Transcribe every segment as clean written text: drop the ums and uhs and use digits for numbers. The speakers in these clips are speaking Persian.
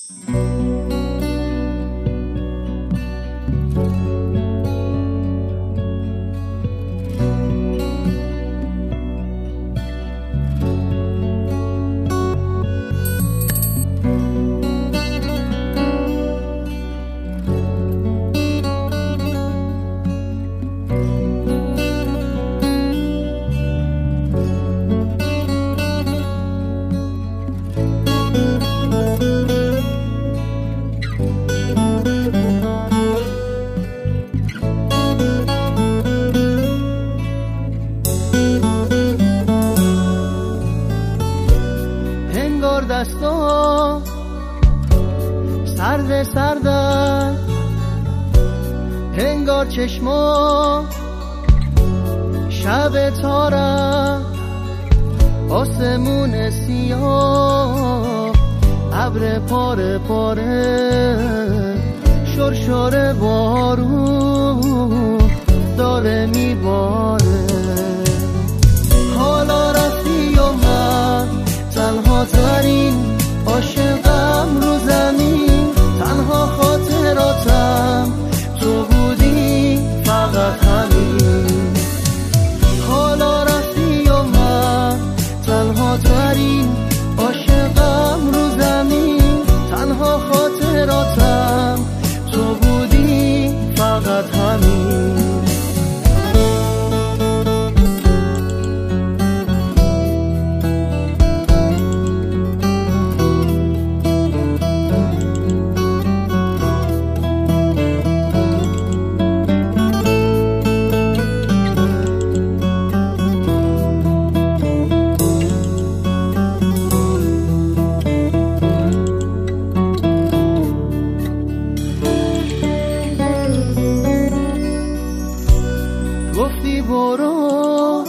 دستا سرد سردن، انگار چشما شب تارم، آسمون سیاه ابر پاره پاره، شرشر بارون داره میباره. حالا رفتی و من تنها ترین عاشقم رو زمین، تنها خاطراتم تو بودی فقط همین. حالا رفتی و من تنها ترین عاشقم رو زمین، تنها خاطراتم تو بودی فقط همین. گفتی برو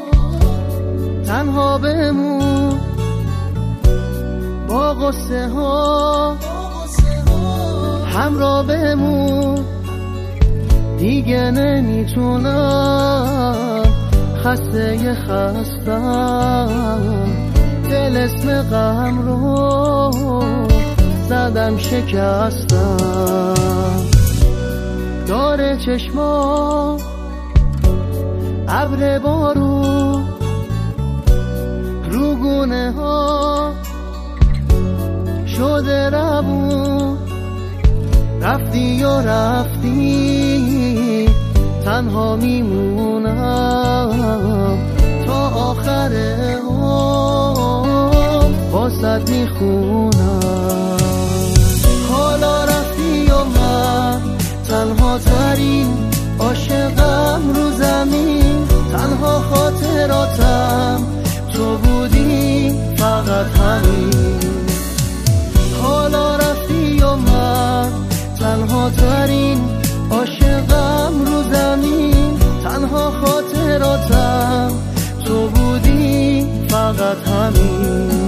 تنها بمون با غصه ها همراه بمون، دیگه نمیتونم خسته خستم، طلسم غم رو زدم شکستم. داره چشما ابر بارون رو گونه ها شده روون، رفتی و رفتی تنها میمونم تا آخر عمر واسط میخونم. حالا رفتی و من تنها ترین عاشقم رو زمین، تنها خاطراتم تو بودی فقط همین. حالا رفتی و من تنها ترین عاشقم رو زمین، تنها خاطراتم تو بودی فقط همین.